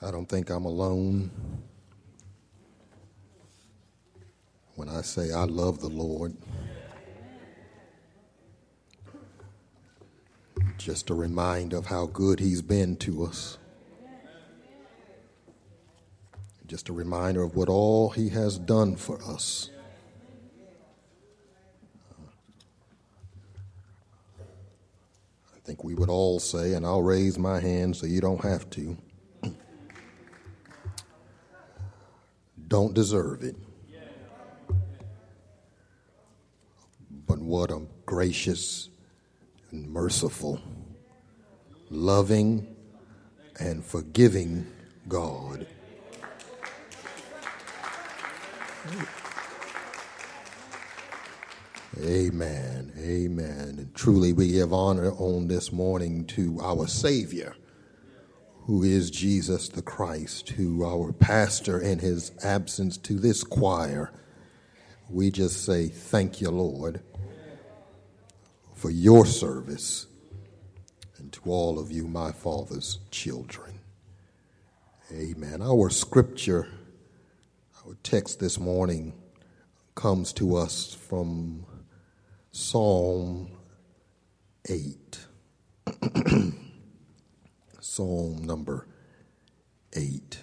I don't think I'm alone when I say I love the Lord. Just a reminder of how good he's been to us. Just a reminder of what all he has done for us. I think we would all say, and I'll raise my hand so you don't have to, don't deserve it. But what a gracious and merciful, loving and forgiving God. Amen. Amen. And truly we give honor on this morning to our Savior, who is Jesus the Christ, who our pastor in his absence to this choir. We just say thank you, Lord, for your service, and to all of you, my Father's children. Amen. Our scripture, our text this morning comes to us from Psalm 8. Psalm number 8.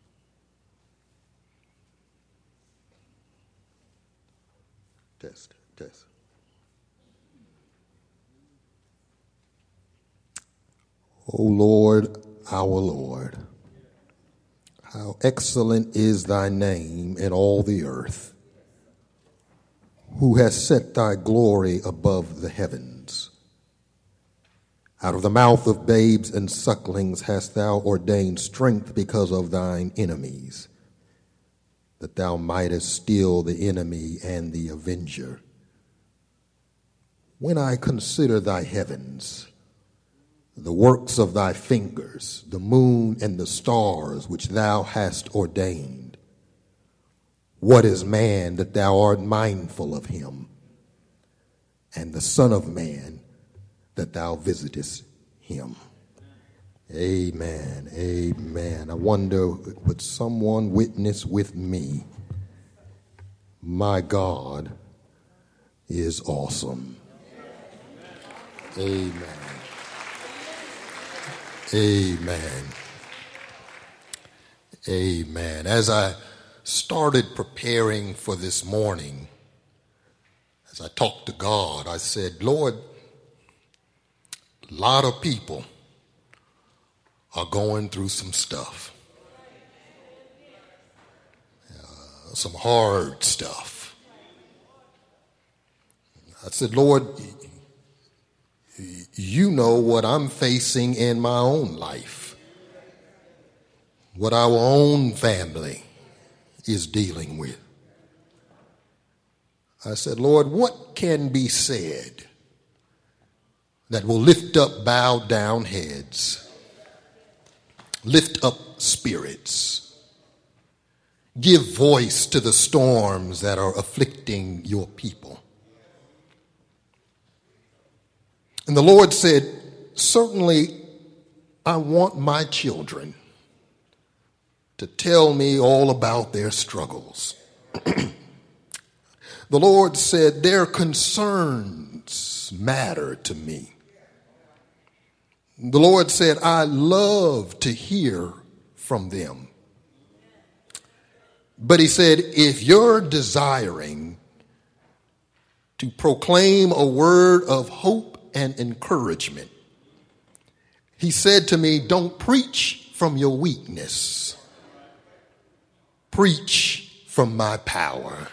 Test. O Lord, our Lord, how excellent is thy name in all the earth, who has set thy glory above the heavens. Out of the mouth of babes and sucklings hast thou ordained strength because of thine enemies, that thou mightest still the enemy and the avenger. When I consider thy heavens, the works of thy fingers, the moon and the stars which thou hast ordained, what is man that thou art mindful of him, and the Son of Man that thou visitest him? Amen. Amen. I wonder, would someone witness with me? My God is awesome. Amen. Amen. Amen. As I started preparing for this morning, as I talked to God, I said, Lord, a lot of people are going through some stuff, some hard stuff. I said, Lord, you know what I'm facing in my own life, what our own family is dealing with. I said, Lord, what can be said that will lift up bowed down heads, lift up spirits, give voice to the storms that are afflicting your people? And the Lord said, certainly I want my children to tell me all about their struggles. The Lord said, their concerns matter to me. The Lord said, I love to hear from them. But he said, if you're desiring to proclaim a word of hope and encouragement, he said to me, don't preach from your weakness. Preach from my power.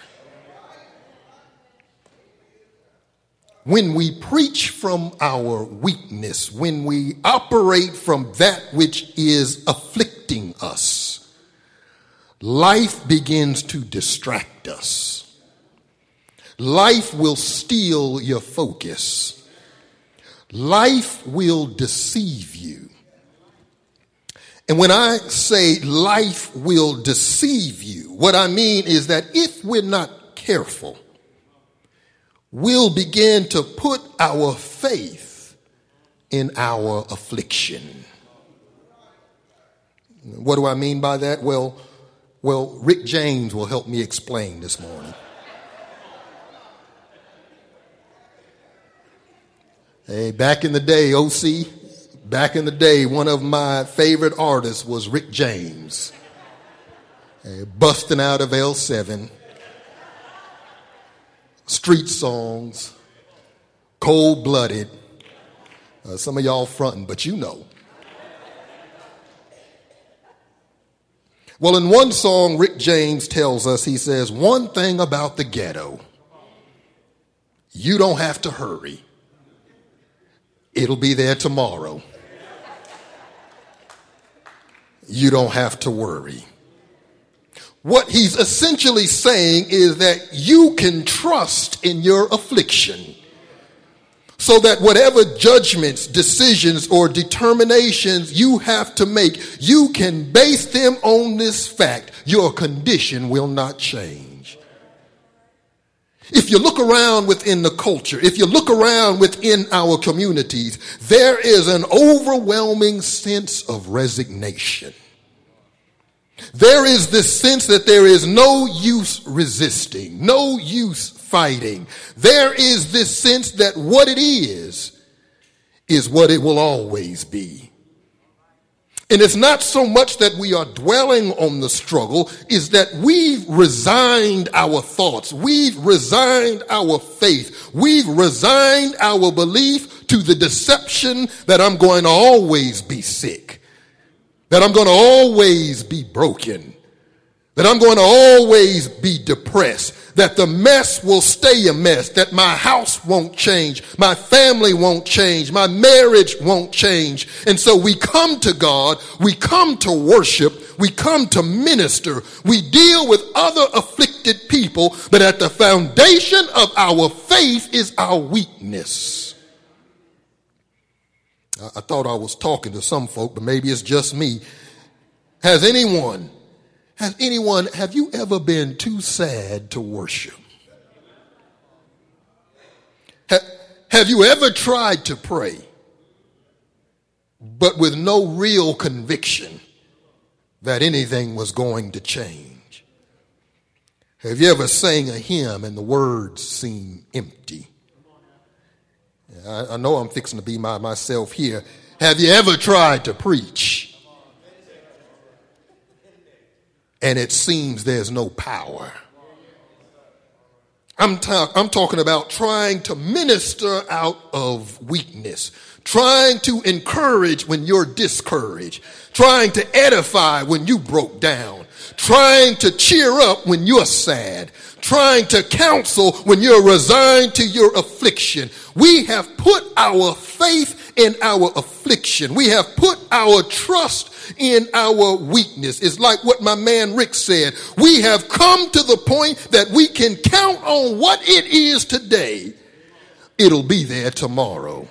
When we preach from our weakness, when we operate from that which is afflicting us, life begins to distract us. Life will steal your focus. Life will deceive you. And when I say life will deceive you, what I mean is that if we're not careful, we'll begin to put our faith in our affliction. What do I mean by that? Well, Rick James will help me explain this morning. Hey, back in the day, OC, back in the day, one of my favorite artists was Rick James. Hey, busting out of L7, street songs, cold-blooded. Some of y'all fronting, but you know. Well, in one song, Rick James tells us, he says, one thing about the ghetto, you don't have to hurry. It'll be there tomorrow. You don't have to worry. What he's essentially saying is that you can trust in your affliction, so that whatever judgments, decisions, or determinations you have to make, you can base them on this fact: your condition will not change. If you look around within the culture, if you look around within our communities, there is an overwhelming sense of resignation. There is this sense that there is no use resisting, no use fighting. There is this sense that what it is what it will always be. And it's not so much that we are dwelling on the struggle, is that we've resigned our thoughts, we've resigned our faith, we've resigned our belief to the deception that I'm going to always be sick, that I'm going to always be broken, that I'm going to always be depressed, that the mess will stay a mess, that my house won't change, my family won't change, my marriage won't change. And so we come to God, we come to worship, we come to minister, we deal with other afflicted people, but at the foundation of our faith is our weakness. I thought I was talking to some folk, but maybe it's just me. Have you ever been too sad to worship? Have you ever tried to pray, but with no real conviction that anything was going to change? Have you ever sang a hymn and the words seem empty? I know I'm fixing to be myself here. Have you ever tried to preach and it seems there's no power? I'm talking about trying to minister out of weakness, trying to encourage when you're discouraged, trying to edify when you broke down, trying to cheer up when you're sad, trying to counsel when you're resigned to your affliction. We have put our faith in our affliction. We have put our trust in our weakness. It's like what my man Rick said. We have come to the point that we can count on what it is today. It'll be there tomorrow.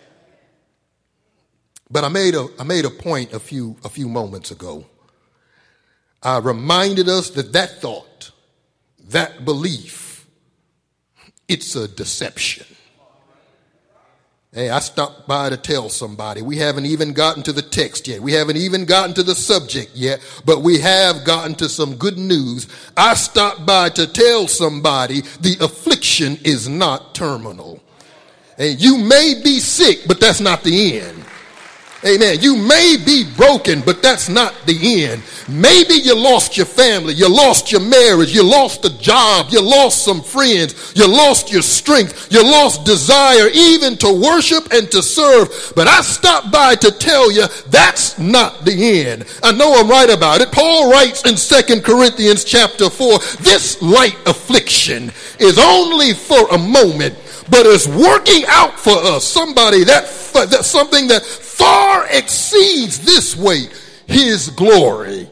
But I made a point a few moments ago. I reminded us that thought, that belief, it's a deception. Hey, I stopped by to tell somebody. We haven't even gotten to the text yet. We haven't even gotten to the subject yet, but we have gotten to some good news. I stopped by to tell somebody the affliction is not terminal. Hey, you may be sick, but that's not the end. Amen. You may be broken, but that's not the end. Maybe you lost your family, you lost your marriage, you lost a job, you lost some friends, you lost your strength, you lost desire even to worship and to serve. But I stopped by to tell you that's not the end. I know I'm right about it. Paul writes in 2 Corinthians chapter 4, this light affliction is only for a moment, but is working out for us something that far exceeds this weight, his glory.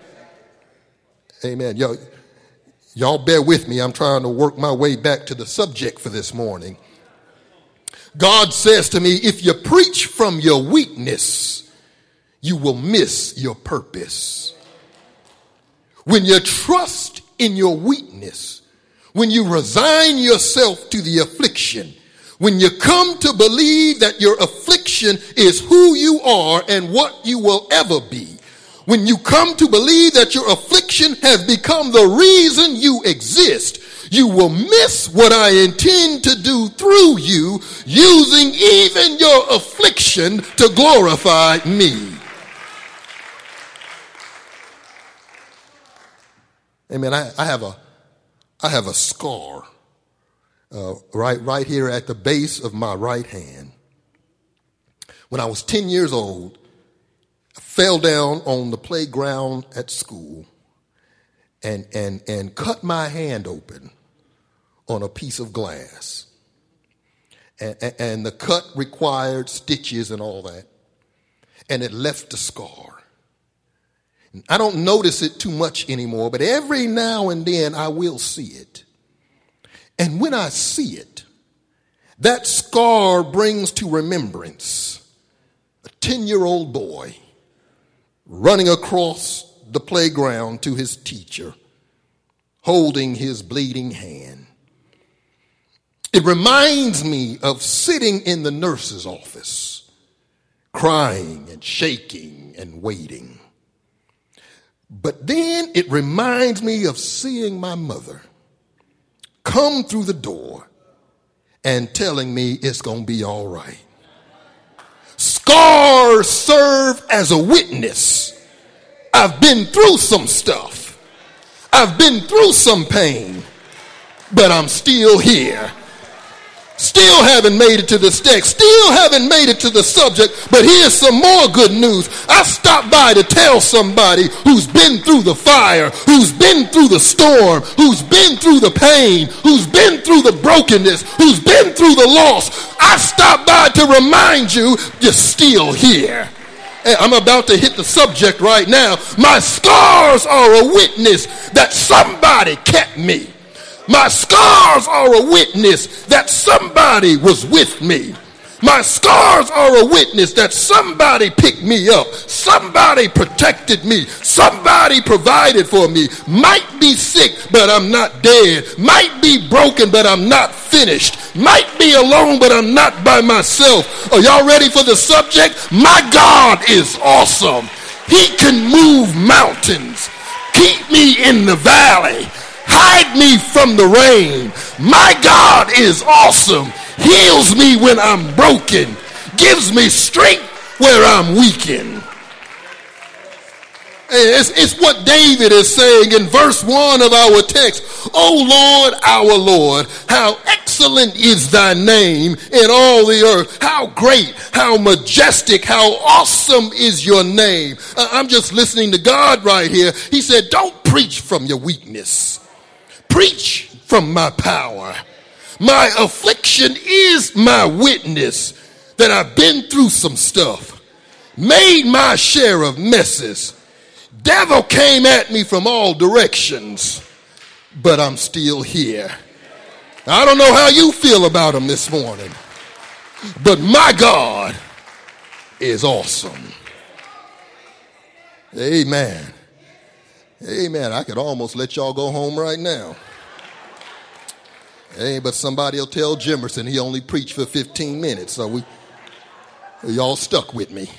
Amen. Y'all bear with me. I'm trying to work my way back to the subject for this morning. God says to me, if you preach from your weakness, you will miss your purpose. When you trust in your weakness, when you resign yourself to the affliction, when you come to believe that your affliction is who you are and what you will ever be, When you come to believe that your affliction has become the reason you exist, you will miss what I intend to do through you, using even your affliction to glorify me. Amen. I have a scar right here at the base of my right hand. When I was 10 years old, I fell down on the playground at school and cut my hand open on a piece of glass. And the cut required stitches and all that. And it left a scar. I don't notice it too much anymore, but every now and then I will see it. And when I see it, that scar brings to remembrance a 10-year-old boy running across the playground to his teacher, holding his bleeding hand. It reminds me of sitting in the nurse's office, crying and shaking and waiting. But then it reminds me of seeing my mother come through the door and telling me it's going to be all right. Scars serve as a witness. I've been through some stuff. I've been through some pain, but I'm still here. Still haven't made it to the text. Still haven't made it to the subject, but here's some more good news. I stopped by to tell somebody who's been through the fire, who's been through the storm, who's been through the pain, who's been through the brokenness, who's been through the loss. I stopped by to remind you, you're still here. And I'm about to hit the subject right now. My scars are a witness that somebody kept me. My scars are a witness that somebody was with me. My scars are a witness that somebody picked me up. Somebody protected me. Somebody provided for me. Might be sick, but I'm not dead. Might be broken, but I'm not finished. Might be alone, but I'm not by myself. Are y'all ready for the subject? My God is awesome. He can move mountains. Keep me in the valley. Hide me from the rain. My God is awesome. Heals me when I'm broken. Gives me strength where I'm weakened. It's what David is saying in verse 1 of our text. O Lord, our Lord, how excellent is thy name in all the earth. How great, how majestic, how awesome is your name. I'm just listening to God right here. He said, don't preach from your weakness. Preach from my power. My affliction is my witness that I've been through some stuff. Made my share of messes. Devil came at me from all directions, but I'm still here. I don't know how you feel about him this morning, but my God is awesome. Amen. Amen. I could almost let y'all go home right now. Hey, but somebody will tell Jimerson he only preached for 15 minutes, so y'all stuck with me.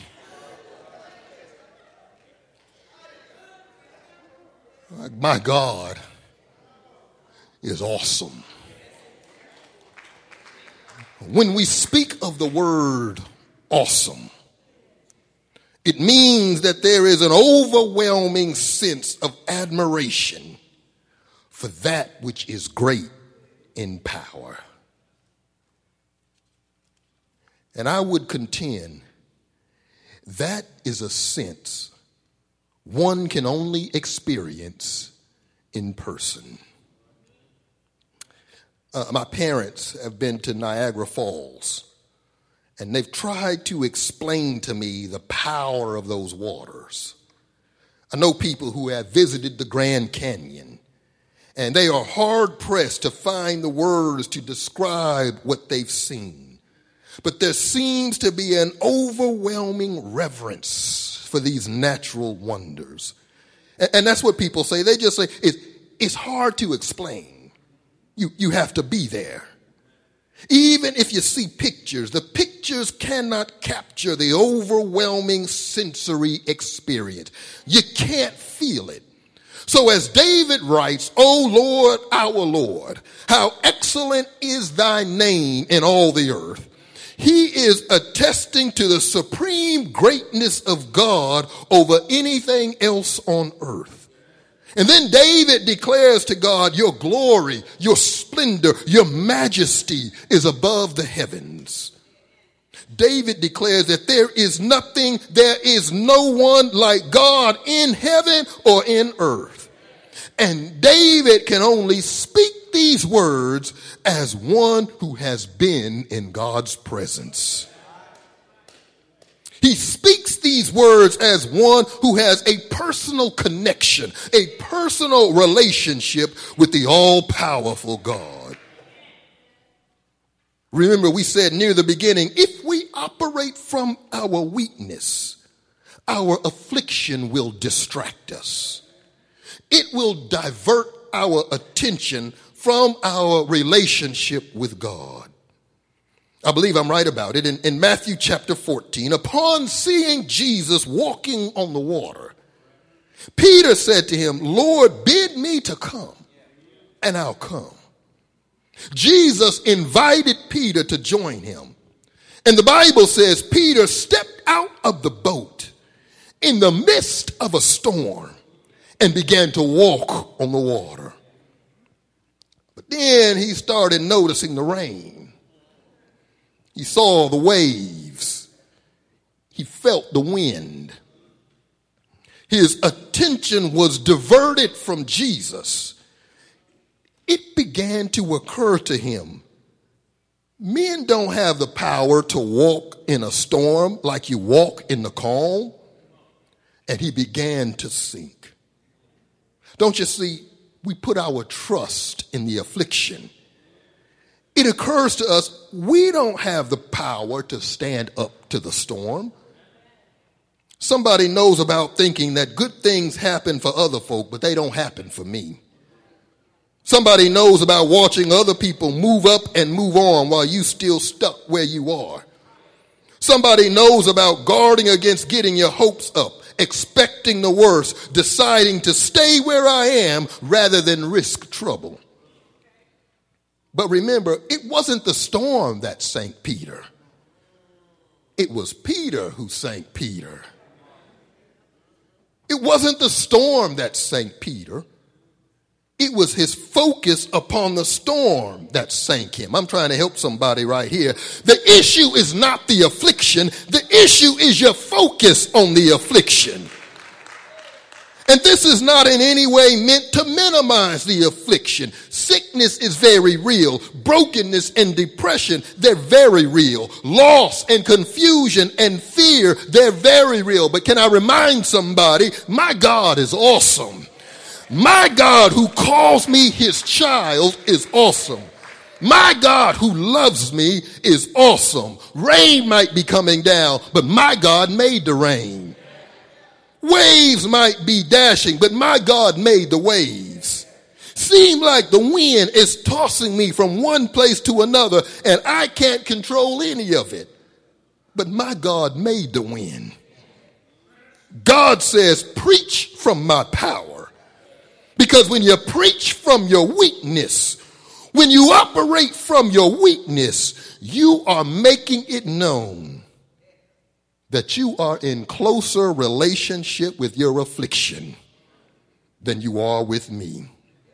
My God is awesome. When we speak of the word awesome, it means that there is an overwhelming sense of admiration for that which is great in power. And I would contend that is a sense one can only experience in person. My parents have been to Niagara Falls, and they've tried to explain to me the power of those waters. I know people who have visited the Grand Canyon, and they are hard-pressed to find the words to describe what they've seen. But there seems to be an overwhelming reverence for these natural wonders. And that's what people say. They just say, it's hard to explain. You have to be there. Even if you see pictures, the pictures pictures cannot capture the overwhelming sensory experience. You can't feel it. So as David writes, O Lord, our Lord, how excellent is thy name in all the earth. He is attesting to the supreme greatness of God over anything else on earth. And then David declares to God, your glory, your splendor, your majesty is above the heavens. David declares that there is no one like God in heaven or in earth. And David can only speak these words as one who has been in God's presence. He speaks these words as one who has a personal connection, a personal relationship with the all-powerful God. Remember, we said near the beginning, if we operate from our weakness, our affliction will distract us. It will divert our attention from our relationship with God. I believe I'm right about it. In Matthew chapter 14, upon seeing Jesus walking on the water, Peter said to him, Lord, bid me to come, and I'll come. Jesus invited Peter to join him. And the Bible says Peter stepped out of the boat in the midst of a storm and began to walk on the water. But then he started noticing the rain. He saw the waves. He felt the wind. His attention was diverted from Jesus. It began to occur to him, men don't have the power to walk in a storm like you walk in the calm. And he began to sink. Don't you see, we put our trust in the affliction. It occurs to us, we don't have the power to stand up to the storm. Somebody knows about thinking that good things happen for other folk, but they don't happen for me. Somebody knows about watching other people move up and move on while you still stuck where you are. Somebody knows about guarding against getting your hopes up, expecting the worst, deciding to stay where I am rather than risk trouble. But remember, it wasn't the storm that sank Peter. It was Peter who sank Peter. It wasn't the storm that sank Peter. It was his focus upon the storm that sank him. I'm trying to help somebody right here. The issue is not the affliction. The issue is your focus on the affliction. And this is not in any way meant to minimize the affliction. Sickness is very real. Brokenness and depression, they're very real. Loss and confusion and fear, they're very real. But can I remind somebody, my God is awesome. My God who calls me his child is awesome. My God who loves me is awesome. Rain might be coming down, but my God made the rain. Waves might be dashing, but my God made the waves. Seem like the wind is tossing me from one place to another, and I can't control any of it. But my God made the wind. God says, preach from my power. Because when you preach from your weakness, when you operate from your weakness, you are making it known that you are in closer relationship with your affliction than you are with me.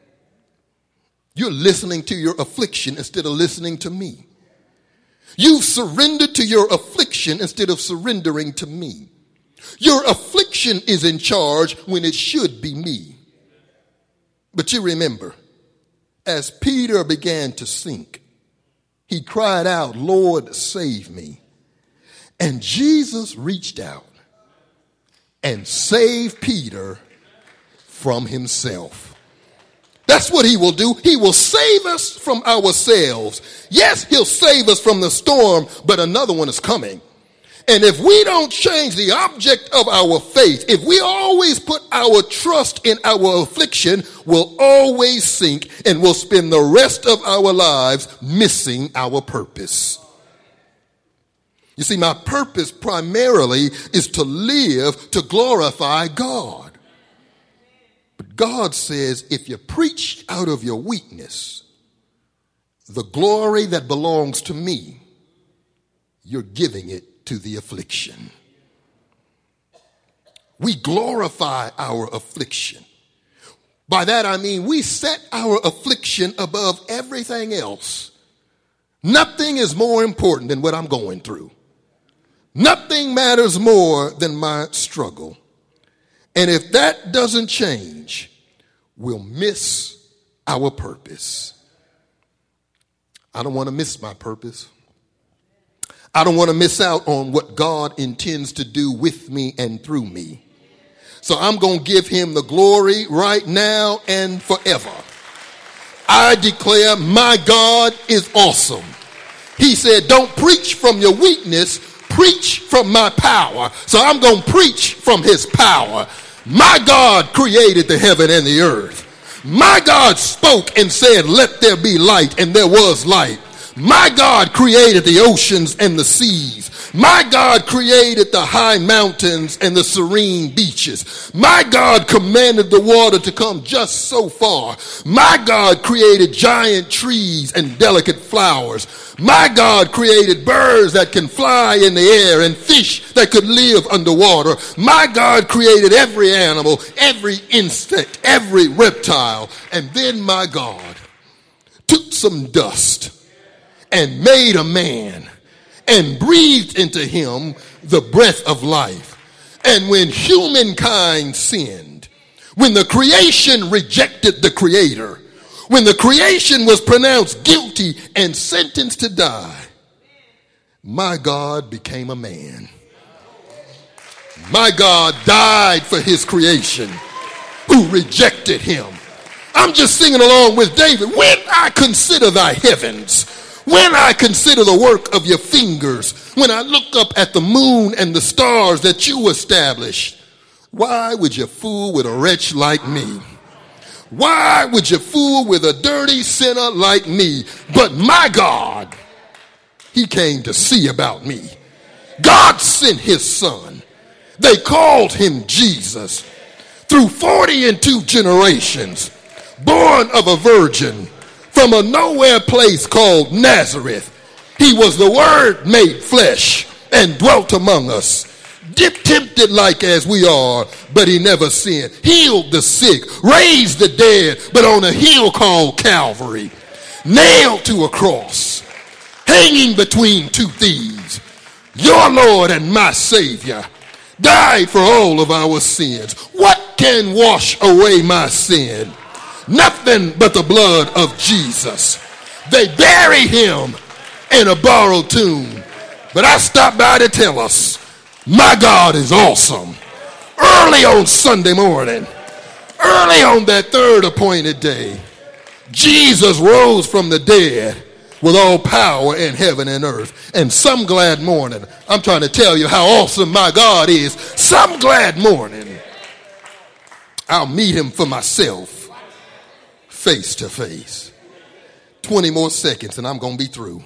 You're listening to your affliction instead of listening to me. You've surrendered to your affliction instead of surrendering to me. Your affliction is in charge when it should be me. But you remember, as Peter began to sink, he cried out, Lord, save me. And Jesus reached out and saved Peter from himself. That's what he will do. He will save us from ourselves. Yes, he'll save us from the storm, but another one is coming. And if we don't change the object of our faith, if we always put our trust in our affliction, we'll always sink and we'll spend the rest of our lives missing our purpose. You see, my purpose primarily is to live to glorify God. But God says, if you preach out of your weakness, the glory that belongs to me, you're giving it to the affliction. We glorify our affliction. By that I mean we set our affliction above everything else. Nothing is more important than what I'm going through. Nothing matters more than my struggle. And if that doesn't change, we'll miss our purpose. I don't want to miss my purpose. I don't want to miss out on what God intends to do with me and through me. So I'm going to give him the glory right now and forever. I declare my God is awesome. He said, don't preach from your weakness, preach from my power. So I'm going to preach from his power. My God created the heaven and the earth. My God spoke and said, let there be light, and there was light. My God created the oceans and the seas. My God created the high mountains and the serene beaches. My God commanded the water to come just so far. My God created giant trees and delicate flowers. My God created birds that can fly in the air and fish that could live underwater. My God created every animal, every insect, every reptile. And then my God took some dust and made a man and breathed into him the breath of life. And when humankind sinned, when the creation rejected the creator, when the creation was pronounced guilty and sentenced to die, my God became a man. My God died for his creation who rejected him. I'm just singing along with David. When I consider thy heavens, when I consider the work of your fingers, when I look up at the moon and the stars that you established, why would you fool with a wretch like me? Why would you fool with a dirty sinner like me? But my God, he came to see about me. God sent his son. They called him Jesus. Through 42 generations, born of a virgin, from a nowhere place called Nazareth, he was the Word made flesh and dwelt among us. Tempted like as we are, but he never sinned. Healed the sick, raised the dead, but on a hill called Calvary. Nailed to a cross, hanging between two thieves. Your Lord and my Savior died for all of our sins. What can wash away my sin? Nothing but the blood of Jesus. They bury him in a borrowed tomb. But I stopped by to tell us, my God is awesome. Early on Sunday morning, early on that third appointed day, Jesus rose from the dead with all power in heaven and earth. And some glad morning, I'm trying to tell you how awesome my God is. Some glad morning, I'll meet him for myself. Face to face. 20 more seconds and I'm going to be through.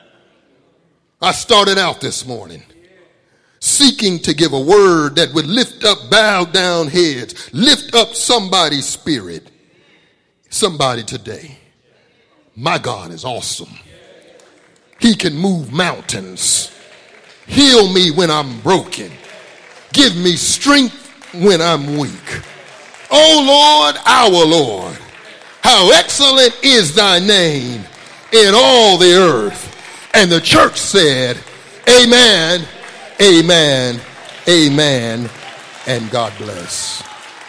I started out this morning seeking to give a word that would lift up bowed down heads, lift up somebody's spirit. Somebody today. My God is awesome. He can move mountains, heal me when I'm broken, give me strength when I'm weak. Oh Lord, our Lord, how excellent is thy name in all the earth. And the church said, amen, amen, amen, and God bless.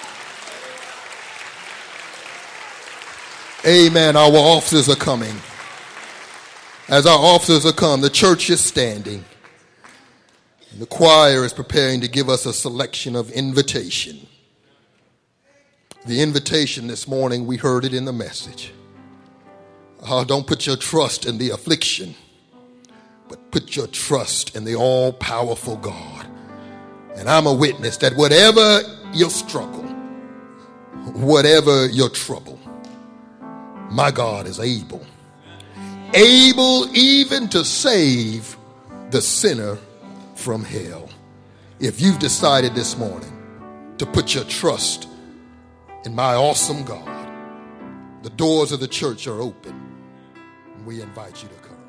Amen. Our officers are coming. As our officers are come, the church is standing. The choir is preparing to give us a selection of invitation. The invitation this morning, we heard it in the message. Don't put your trust in the affliction, but put your trust in the all-powerful God. And I'm a witness that whatever your struggle, whatever your trouble, my God is able even to save the sinner from hell. If you've decided this morning to put your trust in my awesome God, the doors of the church are open, and we invite you to come.